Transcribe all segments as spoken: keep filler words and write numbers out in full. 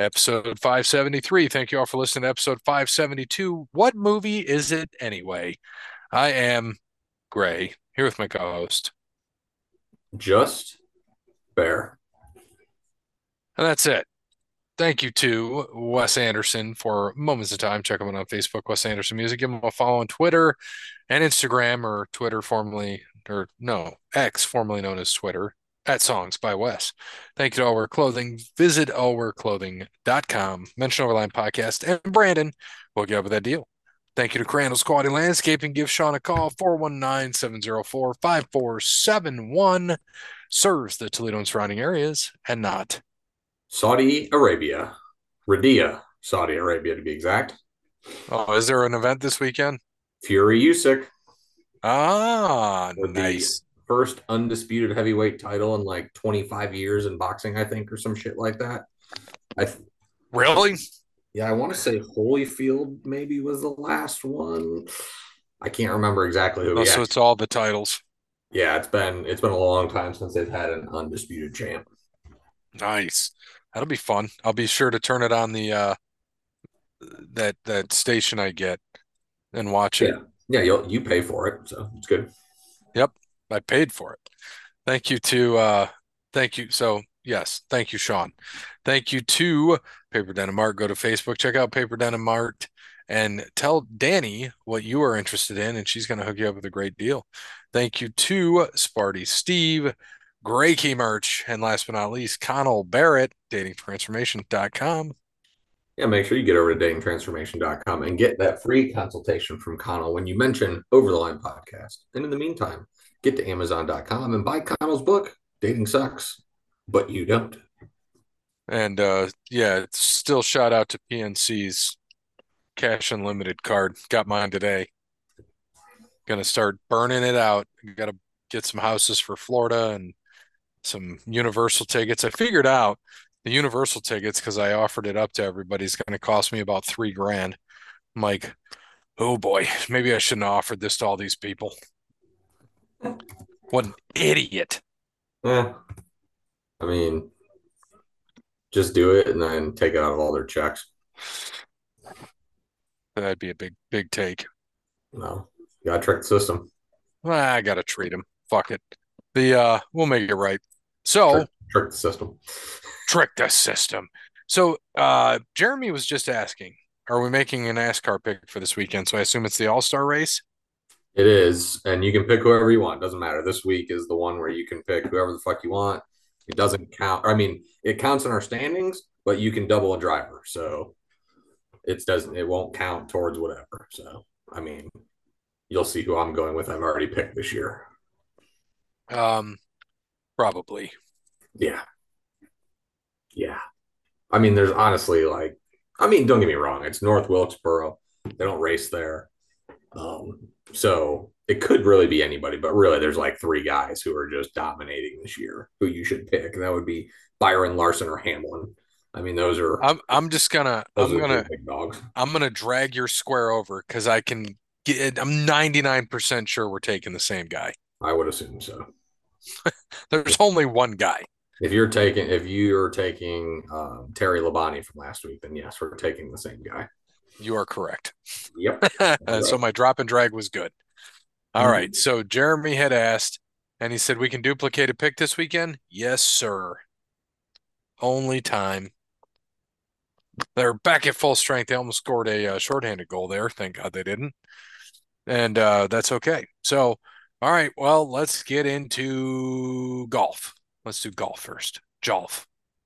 episode five seventy-three. Thank you all for listening to episode five seventy-two. What movie is it anyway? I am Gray, here with my co-host. Just Bear. And that's it. Thank you to Wes Anderson for Moments of Time. Check him out on Facebook, Wes Anderson Music. Give him a follow on Twitter and Instagram, or Twitter formerly, or no, X, formerly known as Twitter, at Songs by Wes. Thank you to All Wear Clothing. Visit all wear clothing dot com. Mention Overline Podcast, and Brandon will get up with that deal. Thank you to Crandall's Quality Landscaping. Give Sean a call, four one nine, seven zero four, five four seven one. Serves the Toledo and surrounding areas and not. Saudi Arabia. Riyadh, Saudi Arabia to be exact. Oh, is there an event this weekend? Fury Usyk Ah, with the nice. first undisputed heavyweight title in like twenty-five years in boxing, I think, or some shit like that. I th- Really? yeah, I want to say Holyfield maybe was the last one. I can't remember exactly who. Oh, Yeah, so it's all the titles. yeah, it's been it's been a long time since they've had an undisputed champ. Nice. That'll be fun. I'll be sure to turn it on the uh that that station I get and watch it. Yeah, yeah, you you pay for it, so it's good. Yep, I paid for it. Thank you to uh thank you. So yes, thank you, Sean. Thank you to Paper Denim Mart. Go to Facebook, check out Paper Denim Mart, and tell Danny what you are interested in, and she's going to hook you up with a great deal. Thank you to Sparty Steve, Gray Key Merch, and last but not least, Connell Barrett, dating transformation dot com. Yeah, make sure you get over to dating transformation dot com and get that free consultation from Connell when you mention Over the Line Podcast. And in the meantime, get to amazon dot com and buy Connell's book, Dating Sucks, But You Don't. And uh yeah, still shout out to P N C's Cash Unlimited card. Got mine today. Gonna start burning it out. Got to get some houses for Florida and some Universal tickets. I figured out the Universal tickets because I offered it up to everybody. It's going to cost me about three grand. I'm like, oh boy, maybe I shouldn't have offered this to all these people. What an idiot. Yeah, I mean, just do it and then take it out of all their checks. That'd be a big, big take. No, you gotta trick the system. Well, I gotta treat him. Fuck it. The uh, we'll make it right. Trick, So trick the system. trick the system. So uh, Jeremy was just asking, are we making a NASCAR pick for this weekend? So I assume it's the All Star race. It is, and you can pick whoever you want. Doesn't matter. This week is the one where you can pick whoever the fuck you want. It doesn't count. I mean, it counts in our standings, but you can double a driver. So it doesn't it won't count towards whatever. So I mean, you'll see who I'm going with. I've already picked this year. Um, Probably. Yeah. Yeah. I mean, there's honestly like I mean, don't get me wrong, it's North Wilkesboro. They don't race there. Um, so it could really be anybody, but really there's like three guys who are just dominating this year who you should pick. And that would be Byron Larson or Hamlin. I mean, those are I'm I'm just gonna those I'm are the two gonna big dogs. I'm gonna drag your square over because I can get. I'm ninety-nine percent sure we're taking the same guy. I would assume so. There's only one guy. If you're taking if you're taking um, Terry Labonte from last week, then yes, we're taking the same guy. You are correct. Yep. So Right. my drop and drag was good. All right. Mhm. So Jeremy had asked, and he said we can duplicate a pick this weekend. Yes, sir. Only time. They're back at full strength. They almost scored a uh, shorthanded goal there. Thank God they didn't. And uh, that's okay. So, all right. Well, let's get into golf. Let's do golf first. Golf.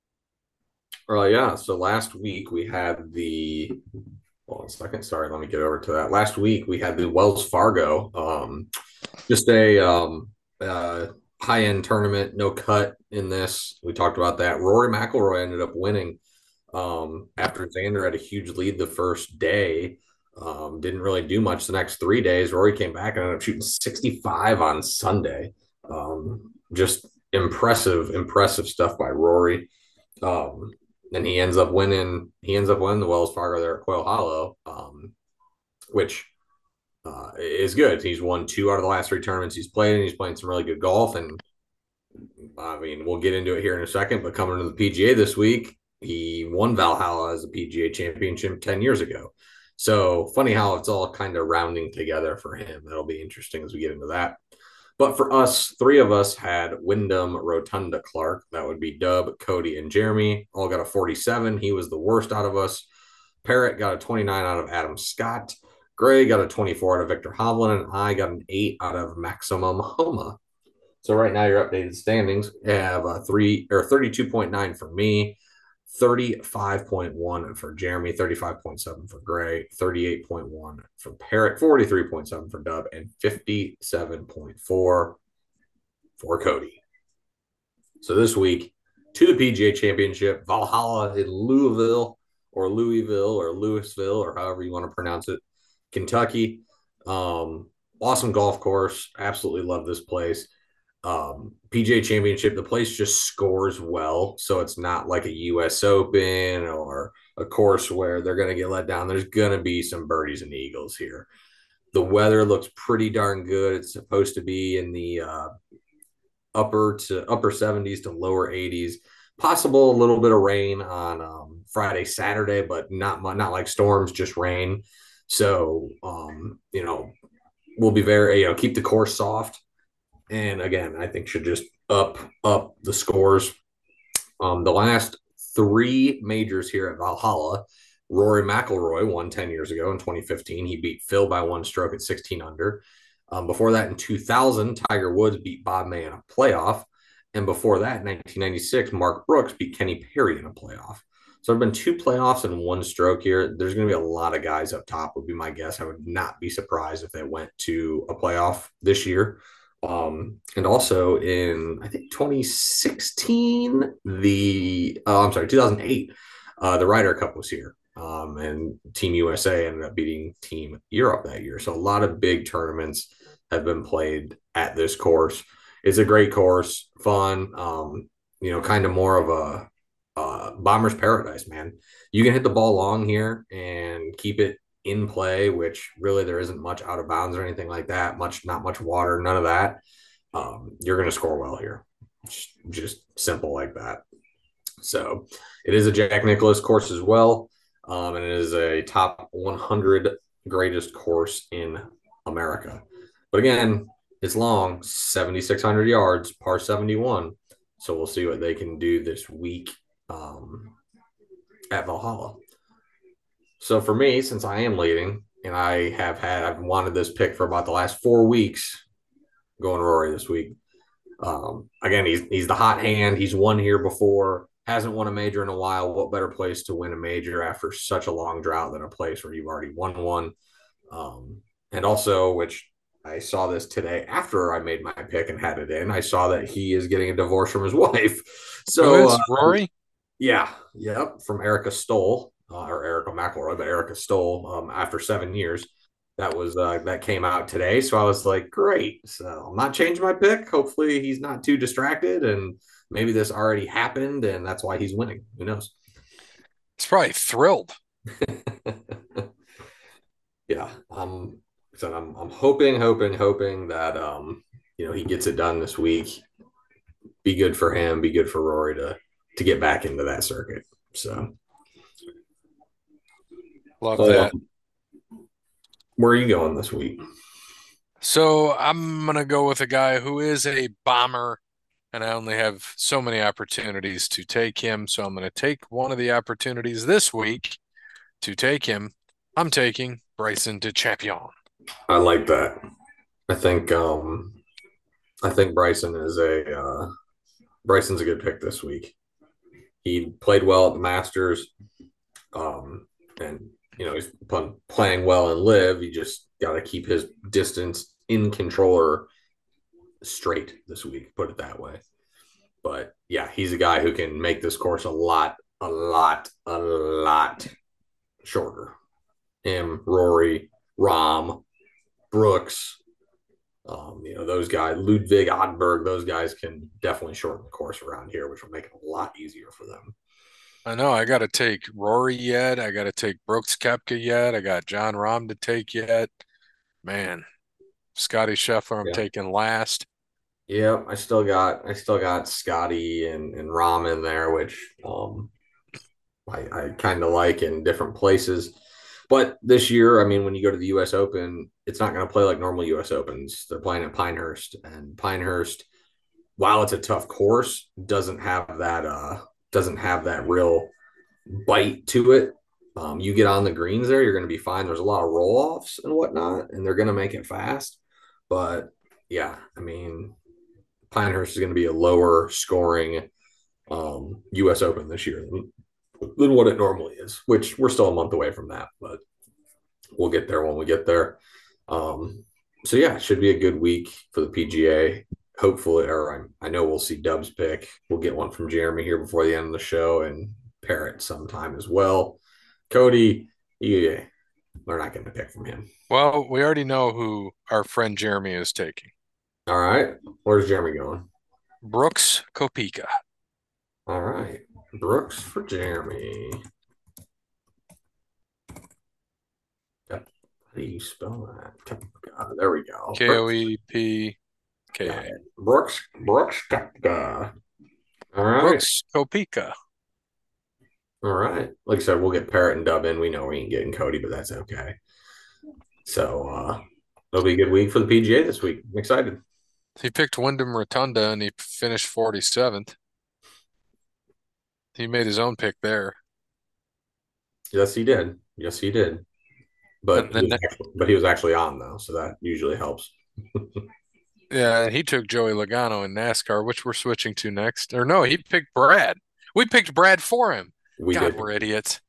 Uh, yeah. So last week we had the hold on a second. Sorry, let me get over to that. Last week we had the Wells Fargo, um, just a um, uh, high end tournament, no cut in this. We talked about that. Rory McIlroy ended up winning um, after Xander had a huge lead the first day. Um, didn't really do much the next three days. Rory came back and ended up shooting sixty-five on Sunday. Um, just impressive, impressive stuff by Rory. Um, and he ends up winning. He ends up winning the Wells Fargo there at Quail Hollow, um, which uh, is good. He's won two out of the last three tournaments he's played, and he's playing some really good golf. And I mean, we'll get into it here in a second. But coming to the P G A this week, He won Valhalla as a P G A championship ten years ago. So funny how it's all kind of rounding together for him. That'll be interesting as we get into that. But for us, three of us had Wyndham Rotunda Clark. That would be Dub, Cody, and Jeremy. All got a forty-seven. He was the worst out of us. Parrott got a twenty-nine out of Adam Scott. Gray got a twenty-four out of Victor Hovland, and I got an eight out of Maximum Homa. So right now, your updated standings have a three or thirty-two point nine for me, thirty-five point one for Jeremy, thirty-five point seven for Gray, thirty-eight point one for Parrott, forty-three point seven for Dub, and fifty-seven point four for Cody. So this week, to the P G A Championship, Valhalla in Louisville or Louisville or Louisville or however you want to pronounce it, Kentucky. Um, awesome golf course. Absolutely love this place. Um, P G A Championship, the place just scores well. So it's not like a U S Open or a course where they're going to get let down. There's going to be some birdies and eagles here. The weather looks pretty darn good. It's supposed to be in the uh, upper to upper seventies to lower eighties. Possible a little bit of rain on um, Friday, Saturday, but not not like storms, just rain. So um, you know, we'll be very you know keep the course soft, and again, I think should just up up the scores. Um, the last three majors here at Valhalla, Rory McIlroy won ten years ago in twenty fifteen. He beat Phil by one stroke at sixteen under. Um, before that, in two thousand, Tiger Woods beat Bob May in a playoff. And before that, in nineteen ninety-six, Mark Brooks beat Kenny Perry in a playoff. So there have been two playoffs and one stroke here. There's going to be a lot of guys up top, would be my guess. I would not be surprised if they went to a playoff this year. Um, and also in, I think, twenty sixteen, the, oh, I'm sorry, two thousand eight, uh, the Ryder Cup was here. Um, and Team U S A ended up beating Team Europe that year. So a lot of big tournaments have been played at this course. It's a great course, fun, um, you know, kind of more of a uh, bomber's paradise, man. You can hit the ball long here and keep it in play, which really there isn't much out of bounds or anything like that. Much, not much water, none of that. Um, you're going to score well here. Just, just simple like that. So it is a Jack Nicklaus course as well. Um, and it is a top one hundred greatest course in America. But again, it's long, seventy-six hundred yards, par seventy-one. So we'll see what they can do this week um, at Valhalla. So for me, since I am leading, and I have had, I've wanted this pick for about the last four weeks, going Rory this week. Um, again, he's he's the hot hand. He's won here before. Hasn't won a major in a while. What better place to win a major after such a long drought than a place where you've already won one? Um, and also, which I saw this today after I made my pick and had it in, I saw that he is getting a divorce from his wife. Who So, is uh, Rory? yeah, yep, from Erica Stoll, uh, or Erica McElroy, but Erica Stoll um, after seven years. That was uh, that came out today. So I was like, great. So I'm not changing my pick. Hopefully he's not too distracted and maybe this already happened and that's why he's winning. Who knows? He's probably thrilled. Yeah. Um, so I'm I'm hoping, hoping, hoping that um, you know, he gets it done this week. Be good for him, be good for Rory to to get back into that circuit. So Love uh, that. where are you going this week? So I'm gonna go with a guy who is a bomber, and I only have so many opportunities to take him. So I'm gonna take one of the opportunities this week to take him. I'm taking Bryson DeChampion. I like that. I think um I think Bryson is a uh, Bryson's a good pick this week. He played well at the Masters, um, and you know he's playing well and live. He just got to keep his distance in controller straight this week. Put it that way. But yeah, he's a guy who can make this course a lot, a lot, a lot shorter. Him, Rory, Rahm, Brooks, um, you know, those guys, Ludwig Odenberg, those guys can definitely shorten the course around here, which will make it a lot easier for them. I know I got to take Rory yet. I got to take Brooks Koepka yet. I got Jon Rahm to take yet. Man, Scotty Scheffler, I'm Yeah. taking last. Yeah, I still got I still got Scotty and, and Rahm in there, which um I, I kind of like in different places. But this year, I mean, when you go to the U S Open, it's not going to play like normal U S Opens. They're playing at Pinehurst, and Pinehurst, while it's a tough course, doesn't have that uh doesn't have that real bite to it. Um, you get on the greens there, you're going to be fine. There's a lot of roll offs and whatnot, and they're going to make it fast. But yeah, I mean, Pinehurst is going to be a lower scoring um, U S Open this year than, than what it normally is, which we're still a month away from that, but we'll get there when we get there. Um, so yeah, it should be a good week for the P G A. Hopefully, or I, I know we'll see Dub's pick. We'll get one from Jeremy here before the end of the show, and Parrot sometime as well. Cody, yeah, we're not going to pick from him. Well, we already know who our friend Jeremy is taking. All right, where's Jeremy going? Brooks Koepka. All right, Brooks for Jeremy. How do you spell that? Uh, there we go. K O E P K Got A. it. Brooks, Brooks, uh, all right. Brooks Koepka. All right. Like I said, we'll get Parrot and Dub in. We know we ain't getting Cody, but that's okay. So uh it'll be a good week for the P G A this week. I'm excited. He picked Wyndham Rotunda and he finished forty-seventh. He made his own pick there. Yes, he did. Yes, he did. But And he was then, actually, but he was actually on though, so that usually helps. yeah, he took Joey Logano in NASCAR, which we're switching to next. Or no, he picked Brad. We picked Brad for him. We God, did. we're idiots.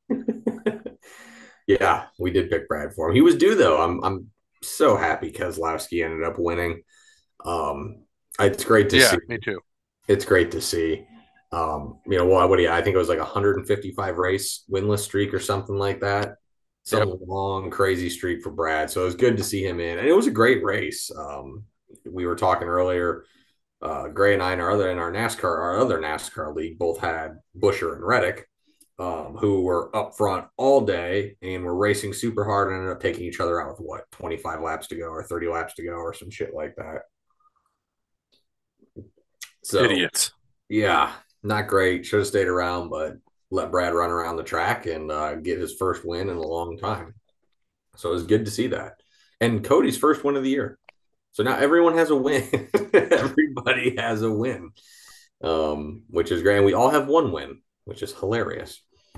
Yeah, we did pick Brad for him. He was due though. I'm I'm so happy Keselowski ended up winning. Um, it's great to Yeah, see. me too. It's great to see. Um, you know, what, what do you, I think it was like a one hundred fifty-five race winless streak or something like that. Yep. Some long, crazy streak for Brad. So it was good to see him in. And it was a great race. Um, we were talking earlier, uh, Gray and I and our other in our NASCAR, our other NASCAR league, both had Busher and Reddick, um, who were up front all day and were racing super hard and ended up taking each other out with what, twenty-five laps to go or thirty laps to go or some shit like that. So Idiots. yeah, not great. Should have stayed around, but let Brad run around the track and uh, get his first win in a long time. So it was good to see that. And Cody's first win of the year. So now everyone has a win. Everybody has a win, um, which is great. And we all have one win, which is hilarious.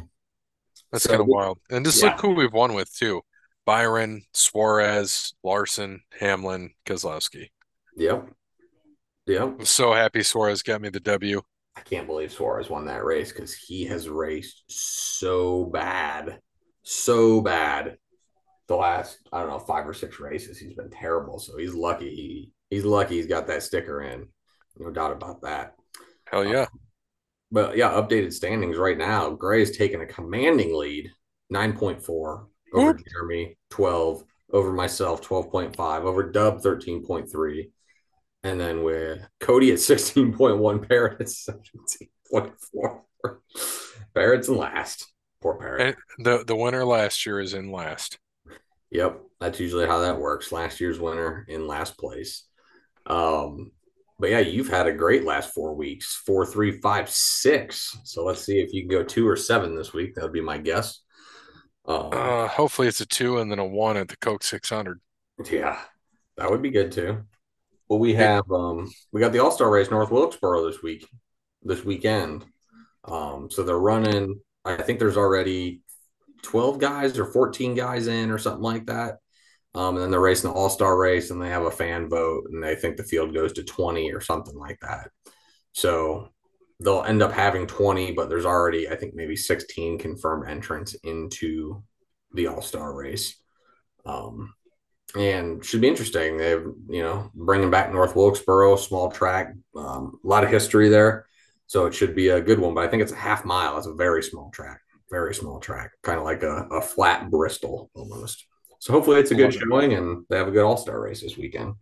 That's kind So of wild. And just look yeah, who we've won with too. Byron, Suarez, Larson, Hamlin, Keselowski. yep, yep. I'm so happy Suarez got me the W. I can't believe Suarez won that race because he has raced so bad, so bad the last I don't know five or six races. He's been terrible, so he's lucky. He he's lucky he's got that sticker in, no doubt about that. Hell Uh, yeah. but yeah, updated standings right now. Gray's taking a commanding lead, nine point four over Whoop. Jeremy, twelve over myself, twelve point five over Dub, thirteen point three, and then with Cody at sixteen point one, Parrot at seventeen point four. Parrot's in last. Poor Parrot. And the the winner last year is in last. Yep, that's usually how that works. Last year's winner in last place. Um, but yeah, you've had a great last four weeks. Four, three, five, six. So let's see if you can go two or seven this week. That would be my guess. Um, Uh, hopefully it's a two and then a one at the Coke six hundred. yeah, that would be good too. Well, we It, have um we got the All Star Race North Wilkesboro this week, this weekend. Um, so they're running. I think there's already twelve guys or fourteen guys in or something like that. Um, and then they're racing the All Star race, and they have a fan vote, and they think the field goes to twenty or something like that. So they'll end up having twenty, but there's already, I think, maybe sixteen confirmed entrants into the All Star race. Um, and should be interesting. They've, you know, bringing back North Wilkesboro, small track, um, a lot of history there. So it should be a good one, but I think it's a half mile. It's a very small track, very small track, kind of like a, a flat Bristol almost. So hopefully it's a good love it. showing and they have a good all star race this weekend.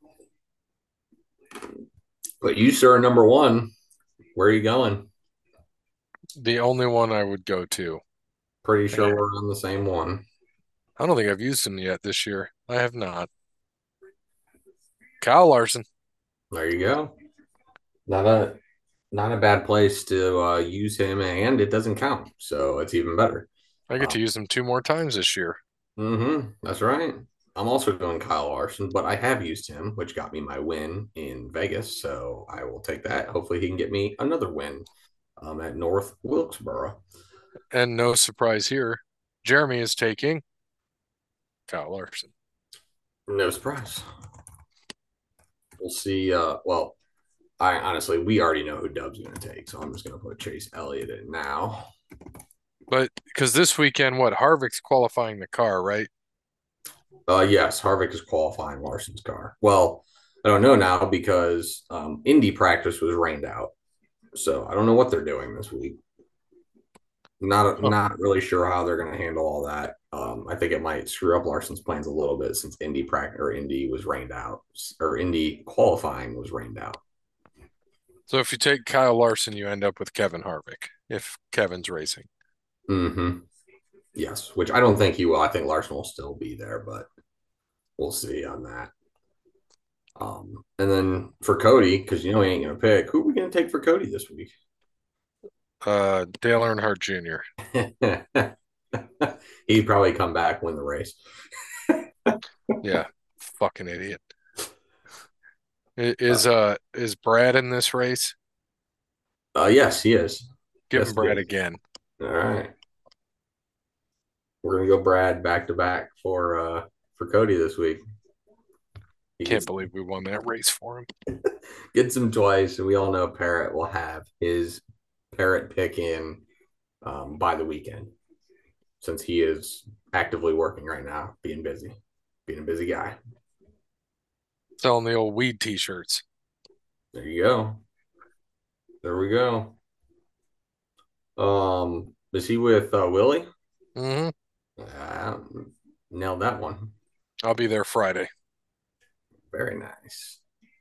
But you, sir, are number one. Where are you going? The only one I would go to. Pretty And I, sure we're on the same one. I don't think I've used him yet this year. I have not. Kyle Larson. There you go. Not a not a bad place to uh, use him, and it doesn't count, so it's even better. I get Uh, to use them two more times this year. mm-hmm, that's right. I'm also going Kyle Larson, but I have used him, which got me my win in Vegas, so I will take that. Hopefully, he can get me another win um, at North Wilkesboro. And no surprise here, Jeremy is taking Kyle Larson. No surprise. We'll see. Uh, well, I honestly, we already know who Dub's going to take, so I'm just going to put Chase Elliott in now. But because this weekend, what, Harvick's qualifying the car, right? Uh, yes, Harvick is qualifying Larson's car. Well, I don't know now because um, Indy practice was rained out, so I don't know what they're doing this week. Not Oh, not really sure how they're going to handle all that. Um, I think it might screw up Larson's plans a little bit since Indy practice or Indy was rained out, or Indy qualifying was rained out. so if you take Kyle Larson, you end up with Kevin Harvick if Kevin's racing. Mm-hmm. Yes, which I don't think he will. I think Larson will still be there, but we'll see on that. Um, and then for Cody, because you know he ain't gonna pick, who are we gonna take for Cody this week? Uh, Dale Earnhardt Junior He'd probably come back, win the race. Yeah, fucking idiot. I- Uh, Is uh is Brad in this race? uh, yes, he is. Give Yes, him he Brad is. again. All right, we're gonna go Brad back to back for uh for Cody this week. He Can't gets believe we won that race for him. gets him twice, and we all know Parrot will have his Parrot pick in um, by the weekend since he is actively working right now, being busy, being a busy guy. Selling the old weed t-shirts. There you go. There we go. Um, is he with uh, Willie? Hmm. Uh, nailed that one. I'll be there Friday. Very nice.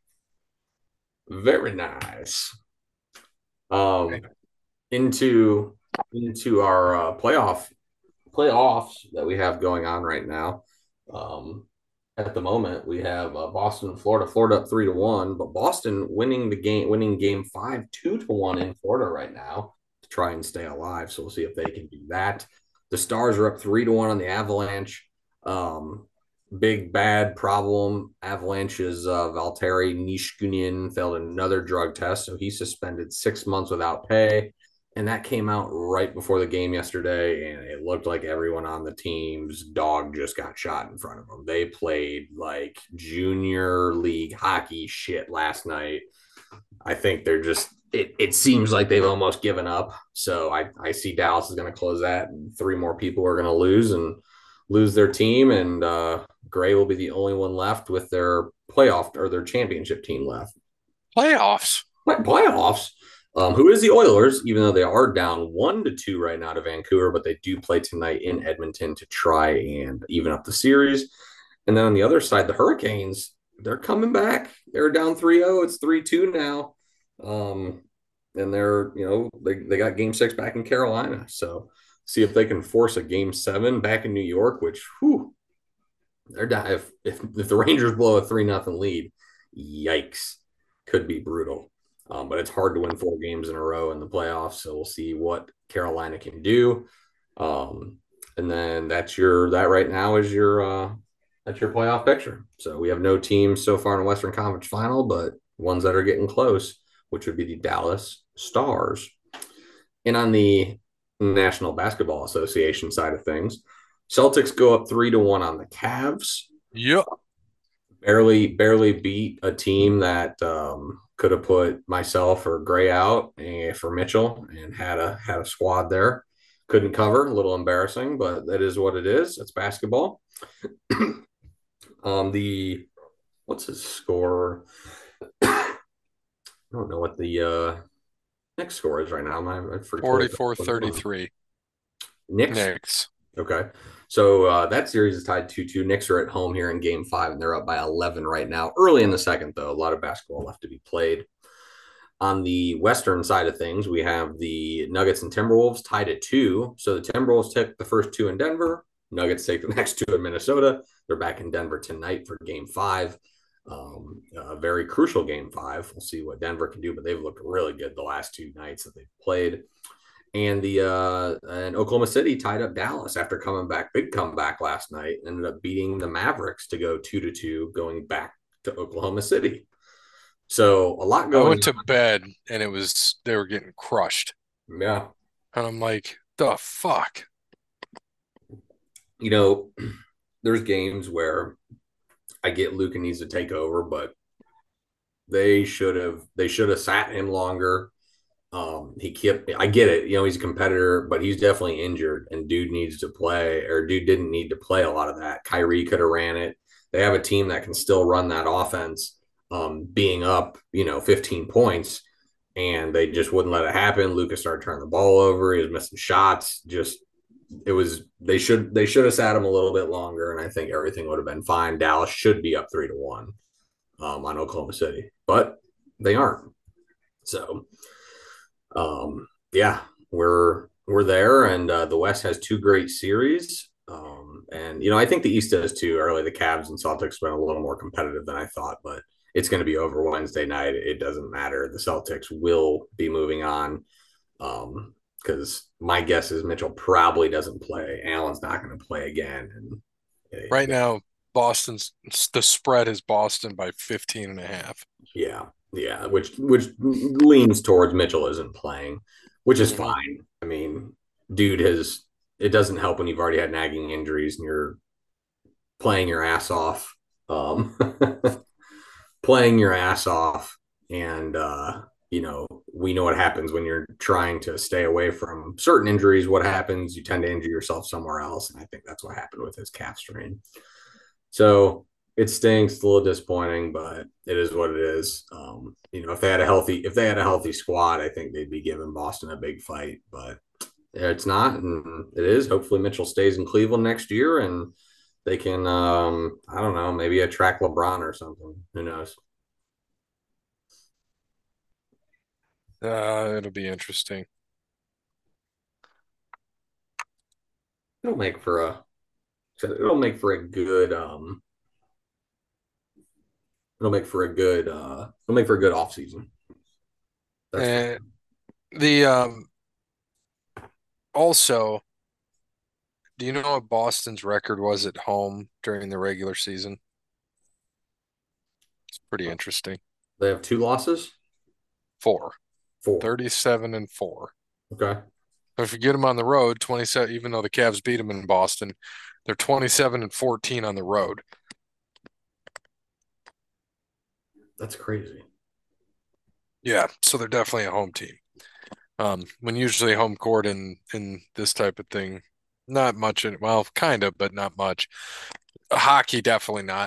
Very nice. Um, Okay. into into our uh, playoff playoffs that we have going on right now. Um, at the moment, we have uh, Boston and Florida. Florida up three to one, but Boston winning the game, winning game five two to one in Florida right now to try and stay alive. So we'll see if they can do that. The Stars are up three to one on the Avalanche. Um, big bad problem. Avalanche's uh, Valtteri Nichushkin failed another drug test, so he's suspended six months without pay. And that came out right before the game yesterday, and it looked like everyone on the team's dog just got shot in front of them. They played like junior league hockey shit last night. I think they're just it, it seems like they've almost given up. So I, I see Dallas is going to close that, and three more people are going to lose and lose their team, and uh, Gray will be the only one left with their playoff or their championship team left. Playoffs. Playoffs. Um, who is the Oilers, even though they are down one to two right now to Vancouver, but they do play tonight in Edmonton to try and even up the series. And then on the other side, the Hurricanes, they're coming back. They're down three zero. It's three two now. Um, and they're, you know, they, they got game six back in Carolina. So see if they can force a game seven back in New York, which, whew, they're down. If, if, if the Rangers blow a three nothing lead, yikes, could be brutal. Um, but it's hard to win four games in a row in the playoffs. So we'll see what Carolina can do. Um, and then that's your that right now is your uh, that's your playoff picture. So we have no teams so far in the Western Conference Final, but ones that are getting close, which would be the Dallas Stars. And on the National Basketball Association side of things, Celtics go up three to one on the Cavs. Yep. Barely, barely beat a team that um, could have put myself or Gray out and for Mitchell and had a had a squad there. Couldn't cover, a little embarrassing, but that is what it is. It's basketball. um, the what's his score? I don't know what the uh, next score is right now. I, I totally forty-four thirty-three. Knicks. Knicks. Okay. So uh, that series is tied two two. Knicks are at home here in game five, and they're up by eleven right now. Early in the second, though, a lot of basketball left to be played. On the Western side of things, we have the Nuggets and Timberwolves tied at two. So the Timberwolves took the first two in Denver. Nuggets take the next two in Minnesota. They're back in Denver tonight for game five. Um, a very crucial game five. We'll see what Denver can do, but they've looked really good the last two nights that they've played. And the uh, and Oklahoma City tied up Dallas after coming back, big comeback last night. Ended up beating the Mavericks to go two to two, going back to Oklahoma City. So a lot I going went to bed and it was they were getting crushed. on. Yeah, And I'm like, the fuck? you know, there's games where I get Luka needs to take over, but they should have they should have sat him longer. Um, he kept I get it, you know, he's a competitor, but he's definitely injured and dude needs to play or dude didn't need to play a lot of that. Kyrie could have ran it. They have a team that can still run that offense, um, being up, you know, fifteen points, and they just wouldn't let it happen. Lucas started turning the ball over. He was missing shots. Just it was they should they should have sat him a little bit longer, and I think everything would have been fine. Dallas should be up three to one um, on Oklahoma City, but they aren't. So, um, yeah, we're we're there, and uh, the West has two great series. Um, and you know, I think the East does too. Early, the Cavs and Celtics have been a little more competitive than I thought, but it's going to be over Wednesday night. It doesn't matter. The Celtics will be moving on. Um, because my guess is Mitchell probably doesn't play. Allen's not going to play again, and Right now, Boston's the spread is Boston by fifteen and a half. yeah, yeah, which which leans towards Mitchell isn't playing, which is Mm-hmm. fine. I mean, dude has it doesn't help when you've already had nagging injuries and you're playing your ass off, um, playing your ass off, and uh, you know we know what happens when you're trying to stay away from certain injuries. What happens? You tend to injure yourself somewhere else, and I think that's what happened with his calf strain. So it stinks. It's a little disappointing, but it is what it is. Um, you know, if they had a healthy, if they had a healthy squad, I think they'd be giving Boston a big fight. But it's not, and it is. Hopefully, Mitchell stays in Cleveland next year, and they can, um, I don't know, maybe attract LeBron or something. Who knows? Uh, it'll be interesting. It'll make for a, it'll make for a good, um, it'll make for a good, uh, it'll make for a good off season. That's for And the um also, do you know what Boston's record was at home during the regular season? It's pretty sure. interesting. They have two losses, Four. four. thirty-seven and four. Okay, If you get them on the road, twenty-seven, even though the Cavs beat them in Boston, they're twenty-seven and fourteen on the road. that's crazy. Yeah, so they're definitely a home team. Um, when usually home court in in this type of thing, not much in, well, kind of, but not much. Hockey, definitely not.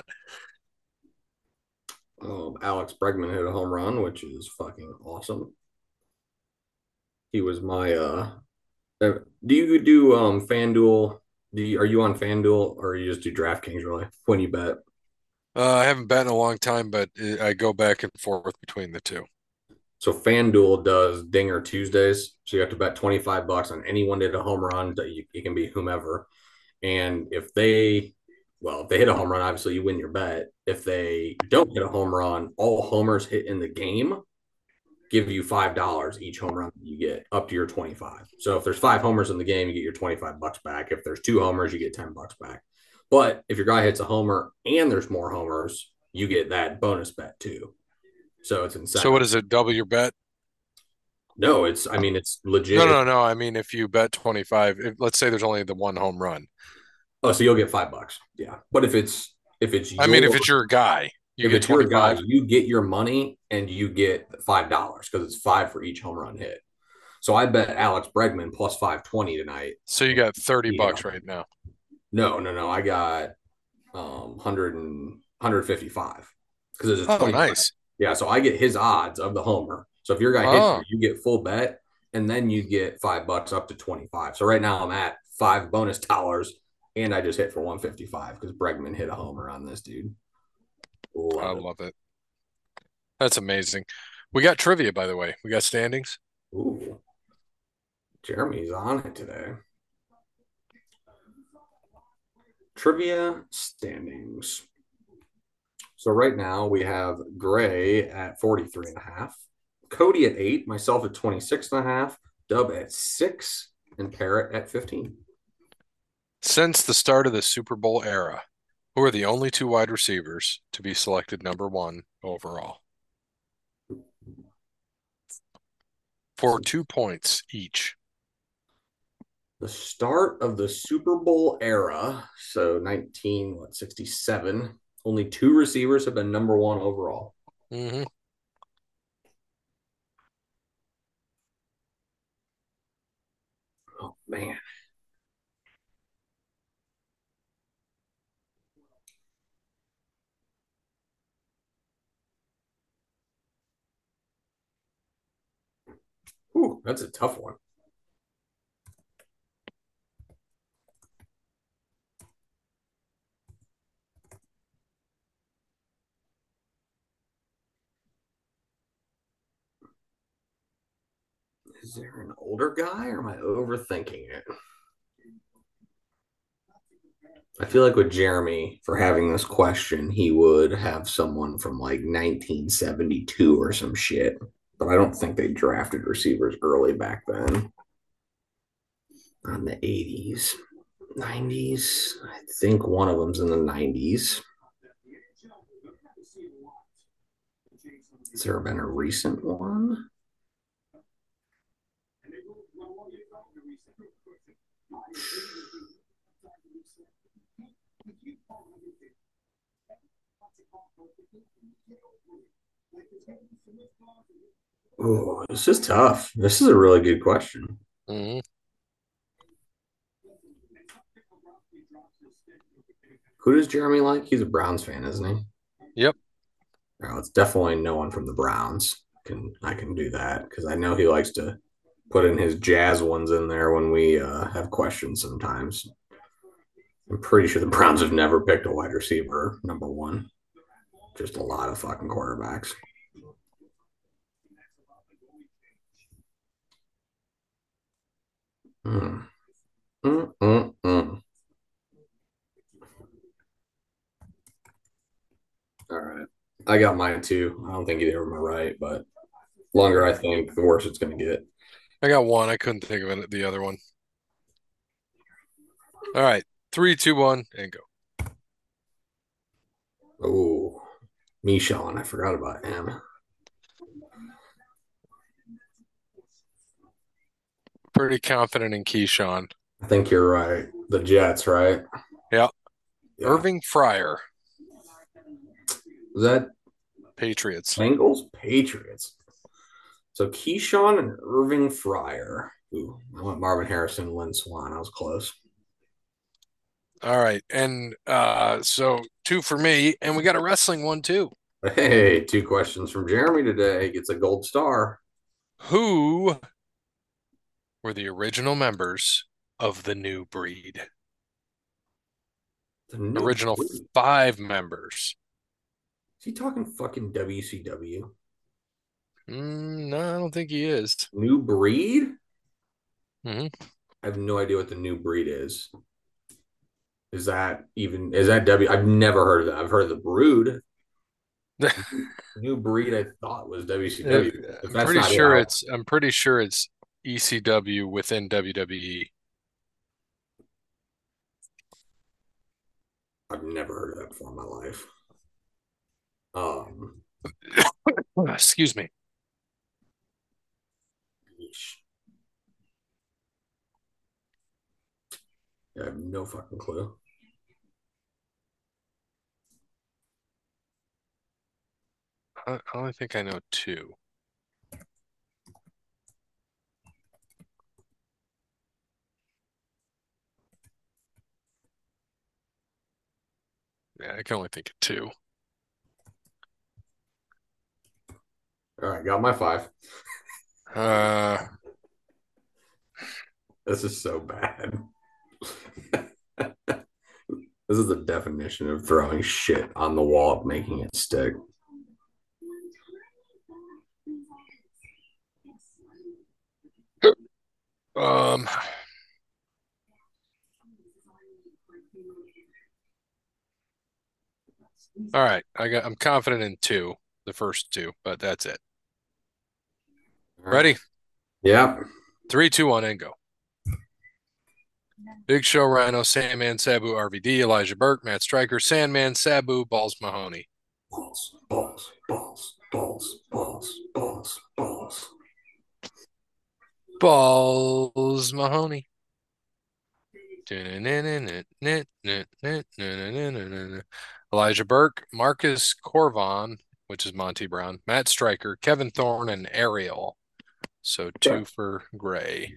Um, Alex Bregman hit a home run, which is fucking awesome. He was my uh, uh, do you do um FanDuel? Do you, are you on FanDuel or you just do DraftKings really when you bet? Uh, I haven't bet in a long time, but I go back and forth between the two. So FanDuel does Dinger Tuesdays. So you have to bet twenty-five bucks on anyone that hit a home run. That you, it can be whomever. And if they, well, if they hit a home run, obviously you win your bet. If they don't hit a home run, all homers hit in the game give you five dollars each home run you get up to your twenty-five. So if there's five homers in the game, you get your twenty-five bucks back. If there's two homers, you get ten bucks back. But if your guy hits a homer and there's more homers, you get that bonus bet too. So it's So what incentive. is it? Double your bet? No, it's I mean it's No, legit. no, no. I mean, if you bet twenty-five, if, let's say there's only the one home run. Oh, so you'll get five bucks. Yeah. But if it's if it's I mean, if your it's your guy, you if get it's your guy, twenty-five. you get your money and you get five dollars because it's five for each home run hit. So I bet Alex Bregman plus five twenty tonight. So you got thirty Yeah. bucks right now. No, no, no. I got um one hundred and one fifty-five because it's a Oh, twenty-five. nice. Yeah, so I get his odds of the homer. So if your guy hits you, Oh, you get full bet, and then you get five bucks up to twenty-five. So right now I'm at five bonus dollars, and I just hit for one fifty-five because Bregman hit a homer on this dude. I Love it. love it. That's amazing. We got trivia, by the way. We got standings. Ooh, Jeremy's on it today. Trivia standings. So right now we have Gray at forty-three and a half, Cody at eight, myself at twenty-six and a half, Dub at six, and Parrot at fifteen. Since the start of the Super Bowl era, who are the only two wide receivers to be selected number one overall for So two points each? the start of the Super Bowl era, so nineteen, what, sixty-seven, only two receivers have been number one overall. Mm-hmm. Oh, man. Ooh, that's a tough one. Is there an older guy or am I overthinking it? I feel like with Jeremy, for having this question, he would have someone from like nineteen seventy-two or some shit. But I don't think they drafted receivers early back then. On the eighties, nineties. I think one of them's in the nineties. Has there been a recent one? Oh, this is tough. This is a really good question. Mm-hmm. Who does Jeremy like? He's a Browns fan, isn't he? Yep. No, it's definitely no one from the Browns. Can I can do that because I know he likes to put in his jazz ones in there when we uh, have questions sometimes. I'm pretty sure the Browns have never picked a wide receiver number one. Just a lot of fucking quarterbacks. Mm. Mm, mm, mm. All right. I got mine too. I don't think either of them are right, but longer I think, the worse it's going to get. I got one. I couldn't think of it, the other one. All right. Three, two, one, and go. Oh, Michon. I forgot about him. Pretty confident in Keyshawn. I think you're right. The Jets, right? Yeah. Yeah. Irving Fryer, Was that Patriots. Bengals? Patriots. So Keyshawn and Irving Fryer. Ooh, I went Marvin Harrison, Lynn Swan. I was close. All right. And uh so two for me, and we got a wrestling one too. Hey, two questions from Jeremy today. Gets a gold star. Who were the original members of the New Breed? The new Original breed. five members. Is he talking fucking W C W? Mm, no, I don't think he is. New breed? Hmm. I have no idea what the new breed is. Is that even is that W? I've never heard of that. I've heard of the Brood. New breed, I thought was W C W. If I'm that's pretty not it, sure I'll, it's I'm pretty sure it's E C W within W W E. I've never heard of that before in my life. Um, Excuse me. yeesh. I have no fucking clue. I, I only think I know two. Yeah, I can only think of two. All right, got my five. Uh, This is so bad. This is the definition of throwing shit on the wall, making it stick. um, All right, I got. I'm confident in two, the first two, but that's it. All right. Ready? Yeah. Three, two, one, and go. Big Show, Rhino, Sandman, Sabu, R V D, Elijah Burke, Matt Stryker, Sandman, Sabu, Balls Mahoney. Balls, balls, balls, balls, balls, balls, balls. Balls Mahoney. Elijah Burke, Marcus Corvon, which is Monty Brown, Matt Stryker, Kevin Thorne, and Ariel. So Yeah. two for Gray.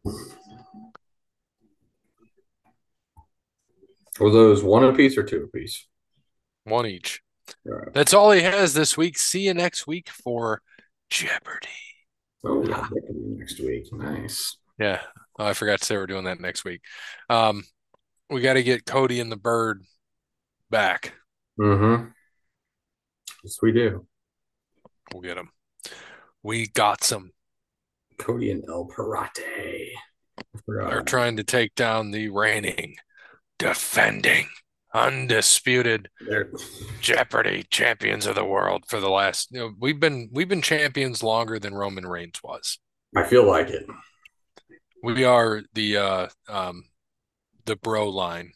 Were those one apiece or two apiece? One each. All right. That's all he has this week. See you next week for Jeopardy. Oh, we got Ha. Jeopardy next week. Nice. Yeah. Oh, I forgot to say we're doing that next week. Um, we got to get Cody and the Bird back. Mm-hmm. Yes, we do. We'll get them. We got some. Cody and El Parate. I forgot Are about that. trying to take down the reigning, defending, undisputed There. Jeopardy champions of the world for the last. You know, we've been we've been champions longer than Roman Reigns was. I feel like it. We are the uh, um, the bro line.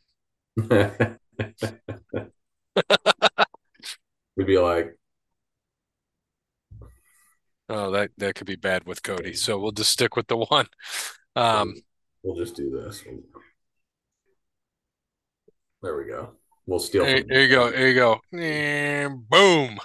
We'd be like, Oh, that that could be bad with Cody. So we'll just stick with the one. Um, we'll just do this. There we go. We'll steal there, from there you go. There you go. And boom.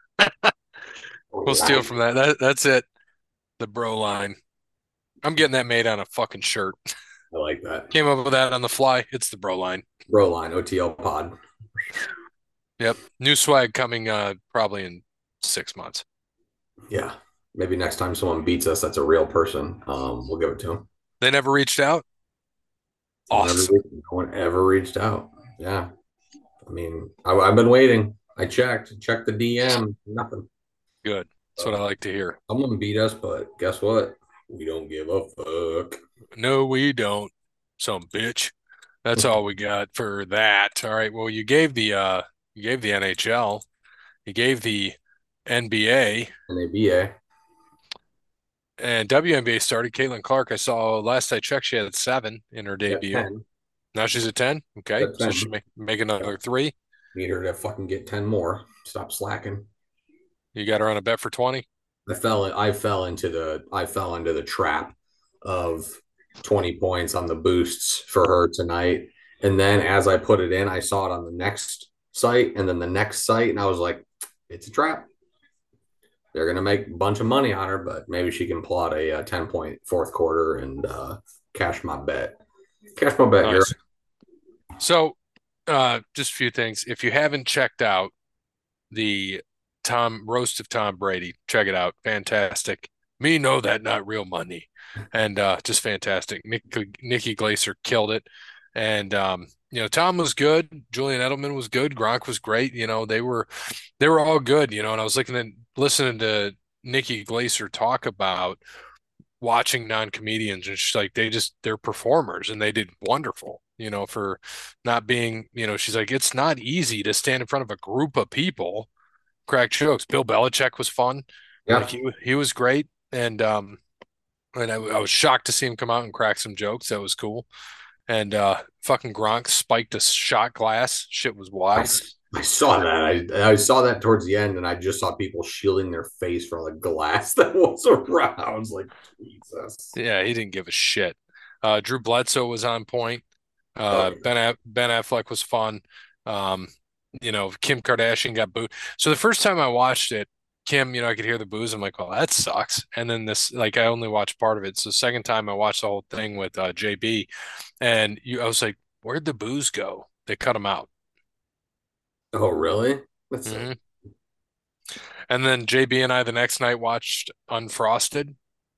All We'll steal right. from that. That that's it. The bro line. I'm getting that made on a fucking shirt. I like that. Came up with that on the fly. It's the bro line. Bro line, O T L pod. Yep. New swag coming uh probably in six months. Yeah. Maybe next time someone beats us, that's a real person. Um, we'll give it to them. They never reached out. No one ever, Awesome. no one ever reached out. Yeah. I mean, I, I've been waiting. I checked, checked the D M, nothing. Good. That's what I So like to hear. someone beat us, but guess what? We don't give a fuck. No, we don't. Some bitch. That's all we got for that. All right. Well, you gave the uh you gave the N H L, you gave the N B A, N A B A. and W N B A started. Caitlin Clark, I saw last I checked, she had seven in her At debut. ten. Now she's at ten. Okay. At So she ten. make make Yeah. another three. Need her to fucking get ten more. Stop slacking. You got her on a bet for twenty. I fell I fell into the I fell into the trap of twenty points on the boosts for her tonight. And then as I put it in, I saw it on the next site and then the next site, and I was like, it's a trap. They're gonna make a bunch of money on her, but maybe she can plot a, a ten point fourth quarter and uh, cash my bet. Cash my bet, girl. Nice. So, uh, just a few things. If you haven't checked out the Tom roast of Tom Brady, check it out. Fantastic. Me know that not real money, and uh, just fantastic. Nick, Nikki Glaser killed it, and um, you know Tom was good. Julian Edelman was good. Gronk was great. You know they were they were all good. You know, and I was looking at listening to Nikki Glaser talk about watching non-comedians, and she's like they just they're performers and they did wonderful, you know, for not being, you know, she's like it's not easy to stand in front of a group of people, crack jokes. Bill Belichick was fun. Like Yeah, he he was great, and um and I, I was shocked to see him come out and crack some jokes. That was cool. And uh fucking Gronk spiked a shot glass. Shit was I, wild. I saw that. I, I saw that towards the end, and I just saw people shielding their face from the glass that was around. I was like, Jesus. Yeah, he didn't give a shit. Uh Drew Bledsoe was on point. Oh, Uh, Ben A- Ben Affleck was fun. Um, you know, Kim Kardashian got booed. So the first time I watched it, Kim, you know, I could hear the booze. I'm like, well, that sucks. And then this, like, I only watched part of it. So second time I watched the whole thing with uh, J B, and you, I was like, where'd the booze go? They cut them out. oh, really? That's so. hmm And then J B and I the next night watched Unfrosted.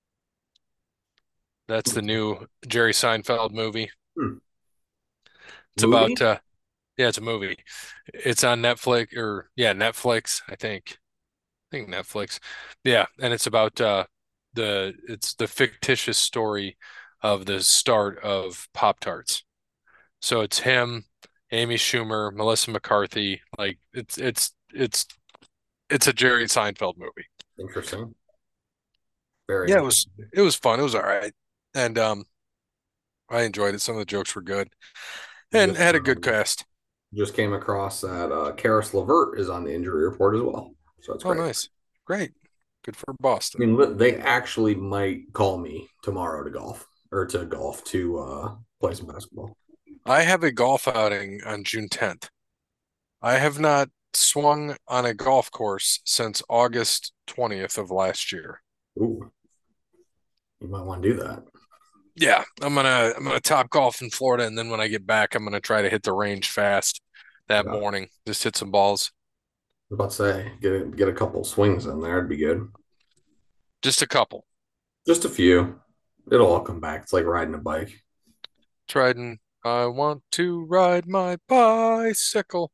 That's the new Jerry Seinfeld movie. Hmm. It's Movie? about uh, yeah, it's a movie. It's on Netflix or yeah, Netflix, I think. I think Netflix. Yeah, and it's about uh the it's the fictitious story of the start of Pop Tarts. So it's him. Amy Schumer, Melissa McCarthy. Like it's it's it's it's a Jerry Seinfeld movie. Interesting. Very Yeah, it was interesting. it was fun. It was all right, and um, I enjoyed it. Some of the jokes were good, and Just had a good um, cast. just came across that uh, Karis LeVert is on the injury report as well. So that's Oh, great. nice, great, good for I Boston. mean, they actually might call me tomorrow to golf or to golf to uh, play some basketball. I have a golf outing on June tenth. I have not swung on a golf course since August twentieth of last year. Ooh, you might want to do that. Yeah, I'm gonna I'm gonna top golf in Florida, and then when I get back, I'm gonna try to hit the range fast that Yeah. morning. Just hit some balls. I was about to say, get a, get a couple swings in there. It'd be good. Just a couple. Just a few. It'll all come back. It's like riding a bike. Trident, I want to ride my bicycle.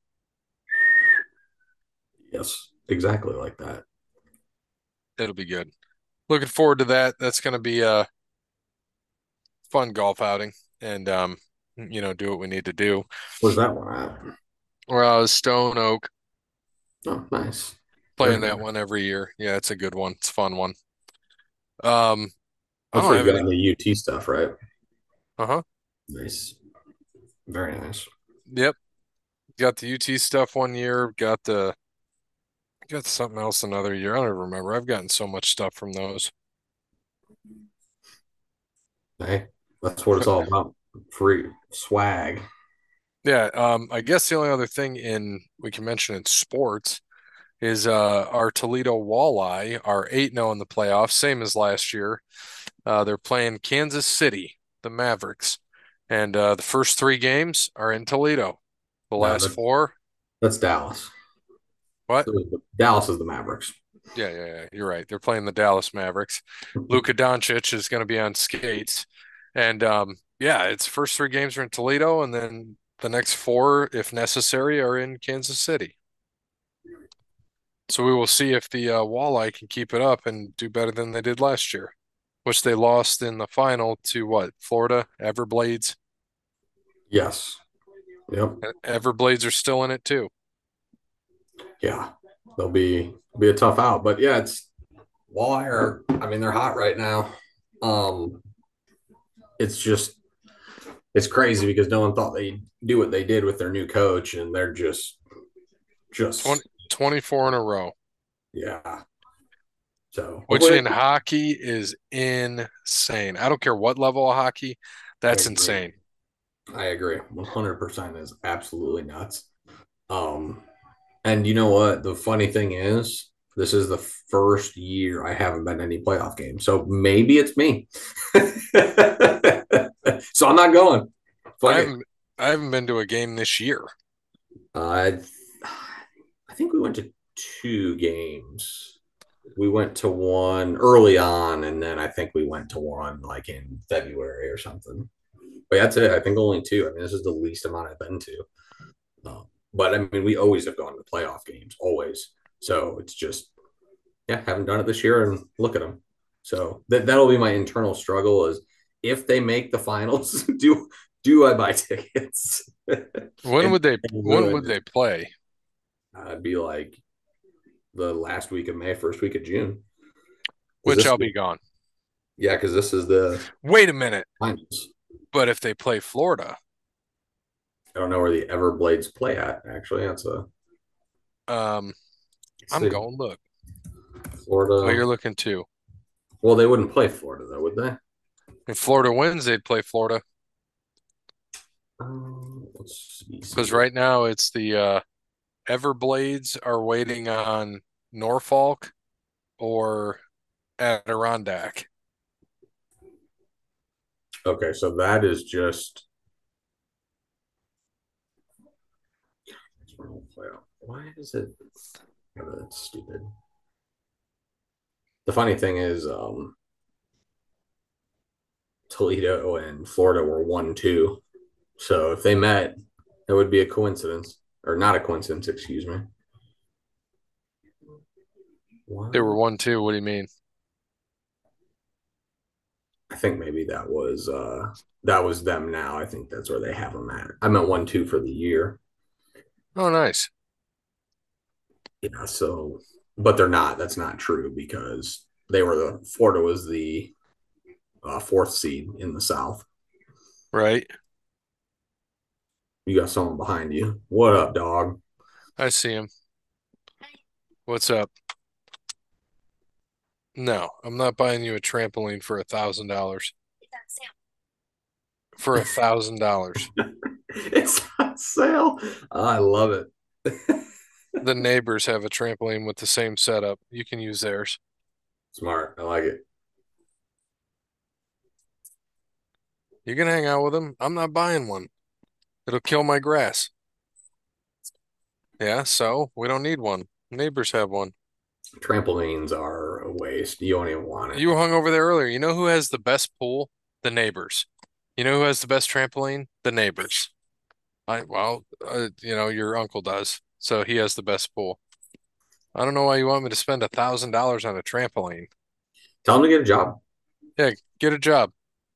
Yes, exactly like that. It'll be good. Looking forward to that. That's gonna be a fun golf outing, and um, you know, do what we need to do. Where's that one at? We're out of Stone Oak, Oh, nice. playing Very that nice. one every year. Yeah, it's a good one. It's a fun one. Um, I That's don't where have you got any. the U T stuff, right? Uh-huh. Nice. Very nice. Yep. Got the U T stuff one year. Got the got something else another year. I don't even remember. I've gotten so much stuff from those. Hey, that's what it's all about. Free swag. Yeah. Um, I guess the only other thing in we can mention in sports is uh our Toledo Walleye are eight oh in the playoffs, same as last year. Uh, they're playing Kansas City, the Mavericks, and uh, the first three games are in Toledo. The No, last that's four, that's Dallas. what? So Dallas is the Mavericks. Yeah, yeah, yeah. You're right. They're playing the Dallas Mavericks. Luka Doncic is going to be on skates, and um, yeah, its first three games are in Toledo, and then the next four, if necessary, are in Kansas City. So we will see if the uh, Walleye can keep it up and do better than they did last year, which they lost in the final to what? Florida Everblades. Yes. Yep. Everblades are still in it too. Yeah. They'll be be a tough out, but yeah, it's Walleye. I mean, they're hot right now. Um, it's just it's crazy because no one thought they'd do what they did with their new coach, and they're just twenty, just twenty-four in a row, yeah. So which hopefully, in hockey is insane. I don't care what level of hockey, I that's agree. insane. I agree. One hundred percent is absolutely nuts. Um, and you know what? The funny thing is, this is the first year I haven't been to any playoff games. So maybe it's me. So I'm not going. I Fuck it. haven't I haven't been to a game this year. Uh, I think we went to two games. We went to one early on, and then I think we went to one like in February or something. But that's it. I think only two. I mean, this is the least amount I've been to. Um, but I mean, we always have gone to playoff games, always. So it's just, yeah, haven't done it this year, and look at them. So that that'll be my internal struggle is if they make the finals, do do I buy tickets? When And would they when would would they play? I'd be like the last week of May, first week of June. Is Which this? I'll be gone. Yeah, because this is the Wait a minute. finals. But if they play Florida, I don't know where the Everblades play at. Actually, that's a um, let's I'm see, going. Look. Oh, Florida. you're looking too. Well, they wouldn't play Florida though, would they? If Florida wins, they'd play Florida. Um, let's see. see Because what- right now it's the uh, Everblades are waiting on Norfolk or Adirondack. Okay, so that is just why is it? Oh, that's stupid. The funny thing is, um, Toledo and Florida were one two. So if they met, it would be a coincidence, or not a coincidence. Excuse me. They were Why? one two. What do you mean? think maybe that was uh that was them now. I think that's where they have them at. I meant one two for the year. Oh, nice. Yeah, so but they're not. That's not true because they were the Florida was the uh, fourth seed in the South. Right. You got someone behind you. What up, dog? I see him. What's up? No, I'm not buying you a trampoline for a thousand dollars. For a thousand dollars. It's on sale. I love it. The neighbors have a trampoline with the same setup. You can use theirs. Smart. I like it. You can hang out with them. I'm not buying one. It'll kill my grass. Yeah, so we don't need one. Neighbors have one. Trampolines are a waste. You don't even want it. You hung over there earlier. You know who has the best pool? The neighbors. You know who has the best trampoline? The neighbors. I well, uh, you know, your uncle does. So he has the best pool. I don't know why you want me to spend a thousand dollars on a trampoline. Tell them to get a job. Yeah, get a job.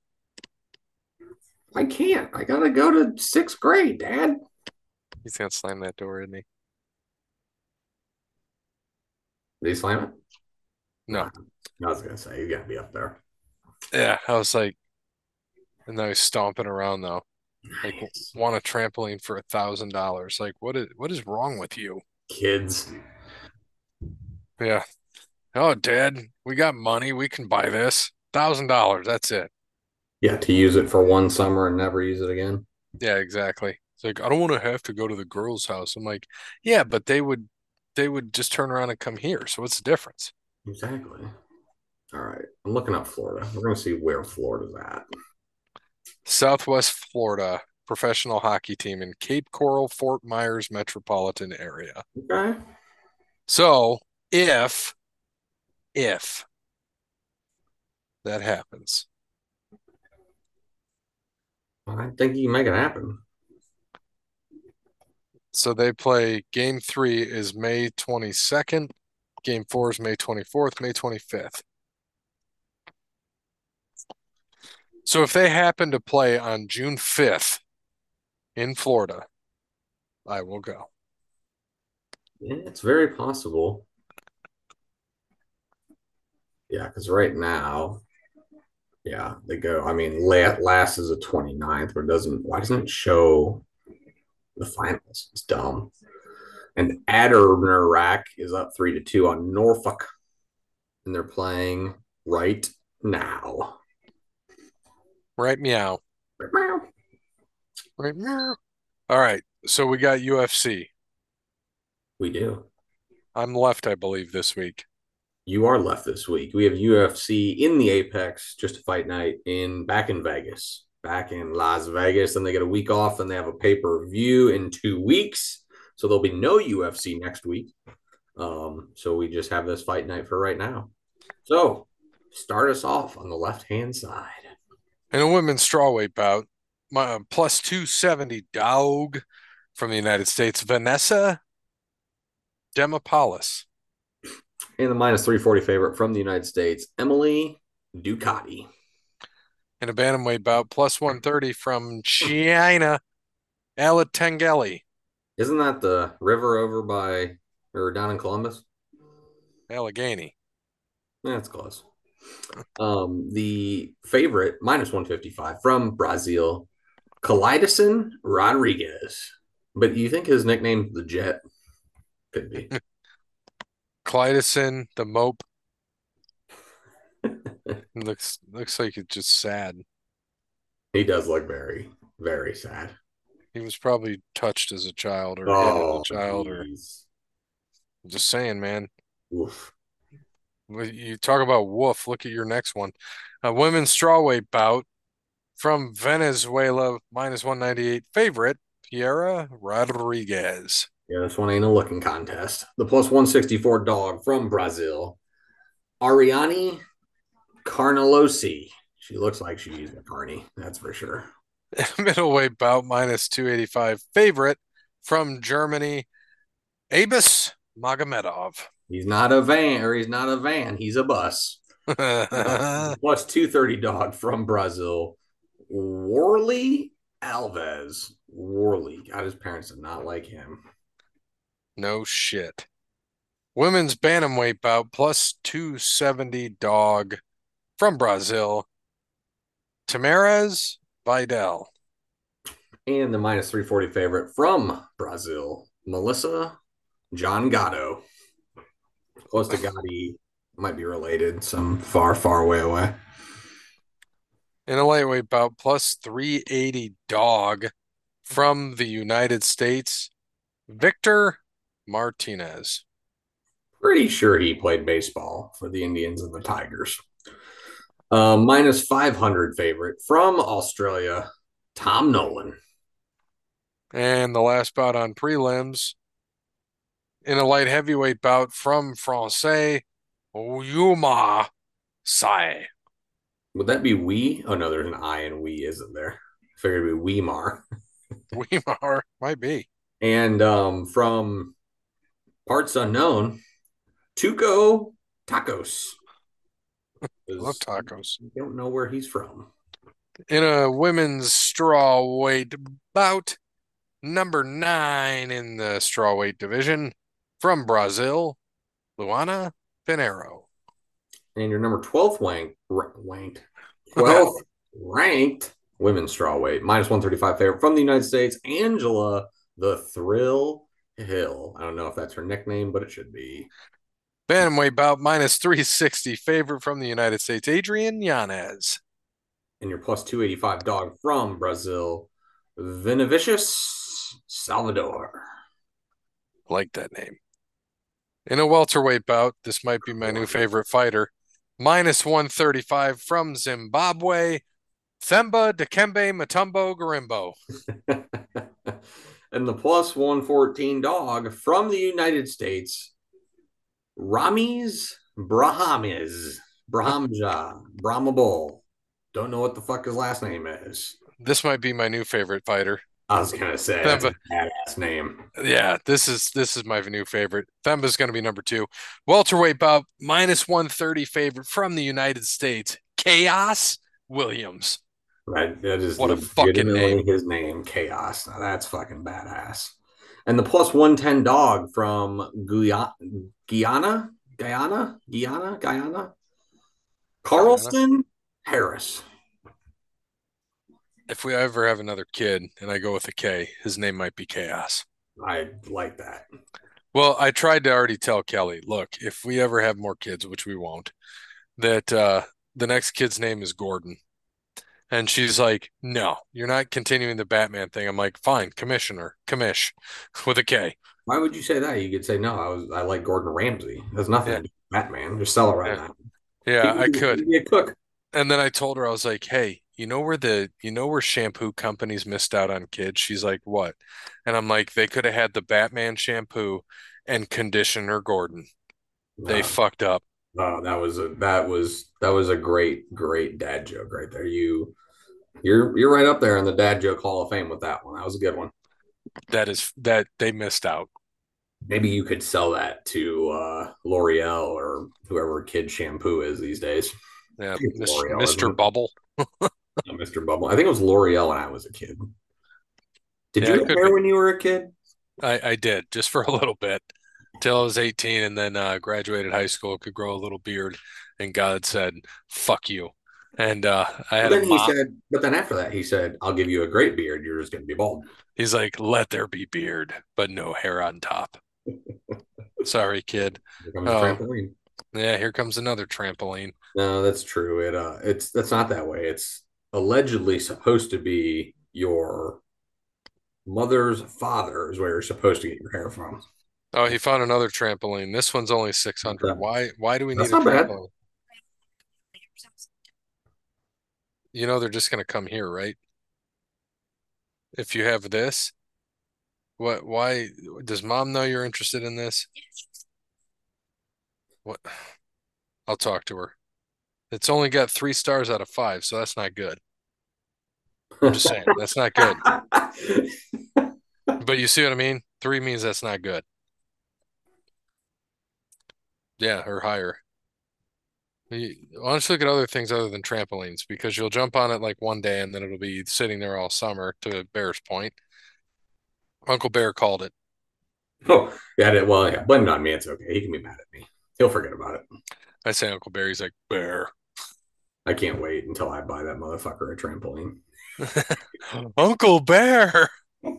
I can't. I gotta go to sixth grade, Dad. He's gonna slam that door, isn't he? Did he slam it? No. Nah, I was gonna say you gotta be up there. Yeah, I was like, and now he's stomping around though. Like, Nice. want a trampoline for a thousand dollars? Like, what is what is wrong with you? Kids. Yeah. Oh, Dad, we got money. We can buy this. Thousand dollars. That's it. Yeah, to use it for one summer and never use it again. Yeah, exactly. It's like I don't want to have to go to the girl's house. I'm like, yeah, but they would they would just turn around and come here. So what's the difference? Exactly. All right. I'm looking up Florida. We're gonna see where Florida's at. Southwest Florida professional hockey team in Cape Coral, Fort Myers metropolitan area. Okay. So if if that happens, I think you can make it happen. so they play game three is May twenty-second, game four is May twenty-fourth, May twenty-fifth. So if they happen to play on June fifth in Florida, I will go. Yeah, it's very possible. Yeah, because right now, yeah, they go. I mean, la- last is the twenty-ninth, but it doesn't. Why doesn't it show the finals? It's dumb. And Adirondack is up three to two on Norfolk, and they're playing right now. Right, meow. Right, meow. All right. So we got U F C. We do. I'm left, I believe, this week. You are left this week. We have U F C in the Apex, just a fight night in back in Vegas, back in Las Vegas. Then they get a week off, and they have a pay per view in two weeks. So there'll be no U F C next week. Um, so we just have this fight night for right now. So start us off on the left hand side. In a women's strawweight bout, my uh, plus two seventy dog from the United States, Vanessa Demopoulos. And the minus three forty favorite from the United States, Emily Ducati. In a bantamweight bout, plus one thirty from China, Ala Tengeli. Isn't that the river over by or down in Columbus? Allegheny. That's close. Um, the favorite minus one fifty-five from Brazil, Kaleidson Rodriguez. But you think his nickname the Jet? Could be. Clydeson, the mope. Looks looks like it's just sad. He does look very, very sad. He was probably touched as a child or hit as a Oh, child or geez. just saying, man. Oof. You talk about woof. Look at your next one. A women's strawweight bout from Venezuela, minus one ninety-eight favorite, Piera Rodriguez. Yeah, this one ain't a looking contest. The plus one sixty-four dog from Brazil, Ariane Carnellosi. She looks like she's a carny, that's for sure. Middleweight bout, minus two eighty-five favorite from Germany, Abus Magomedov. He's not a van, or he's not a van. He's a bus. Uh, plus two thirty dog from Brazil, Warley Alves. Warley. God, his parents did not like him. No shit. Women's bantamweight bout plus two seventy dog from Brazil, Tamares Vidal. And the minus three forty favorite from Brazil, Melissa John Gatto. Close to Gotti, might be related, some far, far way away. In a lightweight bout plus three eighty dog from the United States, Victor Martinez. Pretty sure he played baseball for the Indians and the Tigers. Uh, minus five hundred favorite from Australia, Tom Nolan. And the last bout on prelims, in a light heavyweight bout from Francais, Yuma Sai. Would that be we? Oh, no, there's an I in we, isn't there? I figured it'd be Weimar. Weimar might be. And um, from parts unknown, Tuco Tacos. Love tacos. Don't know where he's from. In a women's strawweight bout, number nine in the strawweight division from Brazil, Luana Pinheiro. And your number twelfth wanked, wanked twelfth ranked women's strawweight, minus one thirty-five favorite from the United States, Angela the Thrill Hill. I don't know if that's her nickname, but it should be. Bantamweight bout minus three sixty favorite from the United States, Adrian Yanez. And your plus two eighty-five dog from Brazil, Vinicius Salvador. Like that name. In a welterweight bout, this might be my new favorite fighter. Minus one thirty-five from Zimbabwe, Themba Dikembe Mutombo Garimbo. And the plus one fourteen dog from the United States, Ramiz Brahamiz. Brahmja. Brahma Bull. Don't know what the fuck his last name is. This might be my new favorite fighter. I was gonna say that's a badass name. Yeah, this is this is my new favorite. Themba's gonna be number two. Welterweight bout minus one thirty favorite from the United States, Chaos Williams. Right, that is what a fucking name. His name, Chaos. Now, that's fucking badass. And the plus one ten dog from Guyana, Guyana, Guyana, Guyana, Guyana, Carlston Guyana. Harris. If we ever have another kid and I go with a K, his name might be Chaos. I like that. Well, I tried to already tell Kelly, look, if we ever have more kids, which we won't, that uh, the next kid's name is Gordon. And she's like, no, you're not continuing the Batman thing. I'm like, fine, Commissioner, Commish, with a K. Why would you say that? You could say, no, I was I like Gordon Ramsay. There's nothing yeah. to do with Batman. Just sell it right yeah. now. Yeah, I could. Be a cook. And then I told her, I was like, hey, you know where the you know where shampoo companies missed out on kids? She's like, what? And I'm like, they could have had the Batman shampoo and conditioner Gordon. No. They fucked up. Oh, that was a that was that was a great, great dad joke right there. You you're you're right up there in the dad joke Hall of Fame with that one. That was a good one. That is that they missed out. Maybe you could sell that to uh, L'Oreal or whoever kid shampoo is these days. Yeah, Mister Bubble. Mister Bubble. I think it was L'Oreal when I was a kid. Did yeah, you have hair be. when you were a kid? I, I did, just for a little bit, till I was eighteen, and then uh, graduated high school. Could grow a little beard, and God said, "Fuck you." And uh, I had then a he said, but then after that, he said, "I'll give you a great beard. You're just going to be bald." He's like, "Let there be beard, but no hair on top." Sorry, kid. Here comes oh. a trampoline. Yeah, here comes another trampoline. No, that's true. It uh, it's that's not that way. It's allegedly supposed to be your mother's father is where you're supposed to get your hair from. Oh, he found another trampoline. This one's only six hundred. Why? Why do we that's need a not trampoline? Bad. You know they're just going to come here, right? If you have this, what? Why does mom know you're interested in this? What? I'll talk to her. It's only got three stars out of five, so that's not good. I'm just saying, that's not good. But you see what I mean? Three means that's not good. Yeah, or higher. You- Why don't you look at other things other than trampolines? Because you'll jump on it like one day and then it'll be sitting there all summer, to Bear's point. Uncle Bear called it. Oh, yeah. Well, yeah, blame it on me. It's okay. He can be mad at me. He'll forget about it. I say Uncle Bear, he's like, Bear. I can't wait until I buy that motherfucker a trampoline. Uncle Bear.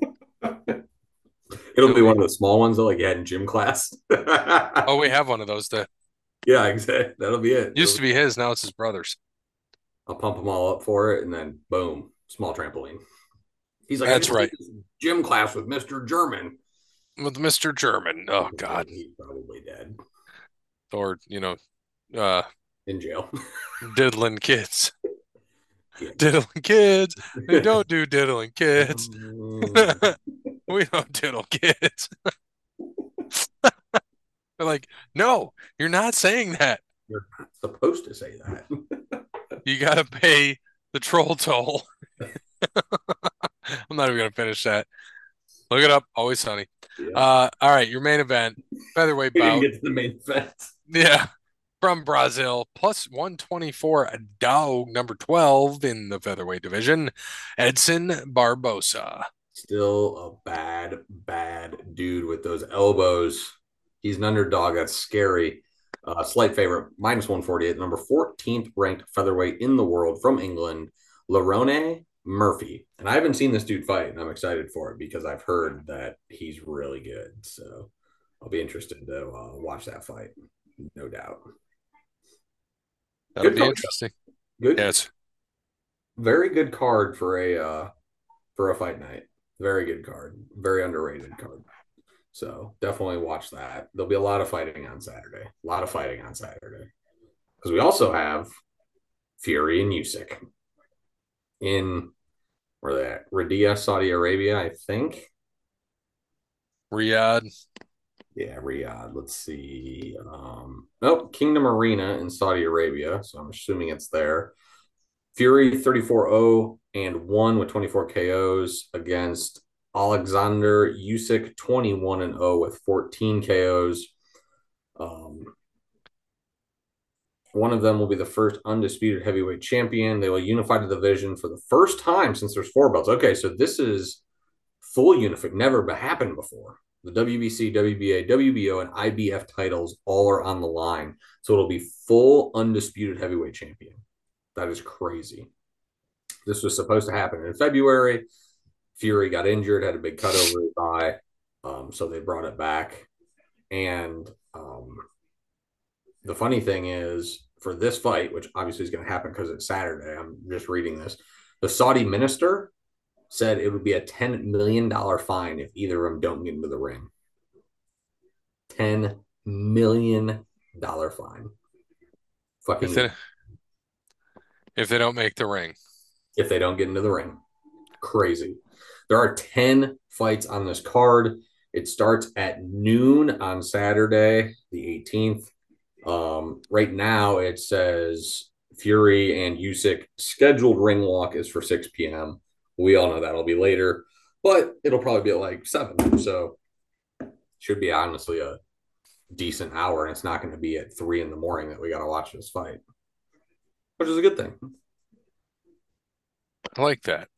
It'll He'll be one be, of the small ones that like you had in gym class. oh, we have one of those that Yeah, exactly. That'll be it. used It'll to be, be his, now it's his brother's. I'll pump them all up for it, and then boom, small trampoline. He's like, I That's just did right. this gym class with Mister German. With Mister German. Oh God. He's probably dead Or, you know, uh in jail. diddling kids. Yeah. Diddling kids. They don't do diddling kids. Um, We don't diddle kids. They're like, no, you're not saying that. you're not supposed to say that. You gotta pay the troll toll. I'm not even gonna finish that. Look it up. Always Sunny. Yeah. Uh, all right, your main event, featherweight He didn't bout. get to the main event. Yeah, from Brazil, plus one twenty-four, a dog number twelve in the featherweight division, Edson Barbosa. Still a bad, bad dude with those elbows. He's an underdog. That's scary. Uh, slight favorite, minus one forty-eight, number fourteenth ranked featherweight in the world from England, Lerone Murphy. And I haven't seen this dude fight, and I'm excited for it because I've heard that he's really good. So I'll be interested to uh, watch that fight, no doubt. That'll Good be card. interesting. Good, Yes. very good card for a uh, for a fight night. Very good card. Very underrated card. So definitely watch that. There'll be a lot of fighting on Saturday. A lot of fighting on Saturday. Because we also have Fury and Usyk in where they at? Riyadh, Saudi Arabia, I think. Riyadh. Yeah, Riyadh. Let's see. Um, nope, Kingdom Arena in Saudi Arabia. So I'm assuming it's there. Fury thirty-four oh and one with twenty-four K Os against Alexander Usyk twenty-one and oh with fourteen K Os. Um, one of them will be the first undisputed heavyweight champion. They will unify the division for the first time since there's four belts. Okay, so this is full unify. Never happened before. The W B C, W B A, W B O, and I B F titles all are on the line. So it'll be full undisputed heavyweight champion. That is crazy. This was supposed to happen in February. Fury got injured, had a big cut over his eye. Um, so they brought it back. And um, the funny thing is, for this fight, which obviously is going to happen because it's Saturday, I'm just reading this. The Saudi minister said it would be a ten million dollars fine if either of them don't get into the ring. ten million dollars fine. If Fucking they if they don't make the ring. if they don't get into the ring. Crazy. There are ten fights on this card. It starts at noon on Saturday, the eighteenth. Um, right now, it says Fury and Usyk scheduled ring walk is for six p.m. We all know that'll be later, but it'll probably be at like seven. So should be honestly a decent hour, and it's not going to be at three in the morning that we got to watch this fight, which is a good thing. I like that.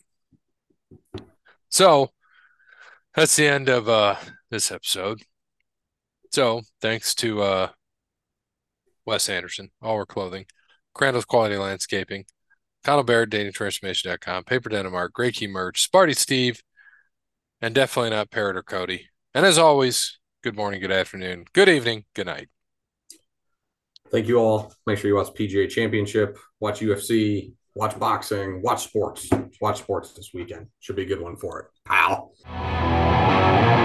So that's the end of uh this episode. So thanks to uh Wes Anderson, All Wear Clothing, Crandall's Quality Landscaping, Connell Baird, dating transformation dot com, Paper Denimark, Great Key Merch, Sparty Steve, and definitely not Parrot or Cody. And as always, good morning, good afternoon, good evening, good night. Thank you all. Make sure you watch P G A Championship, watch U F C, watch boxing, watch sports. Watch sports this weekend. Should be a good one for it. Pal.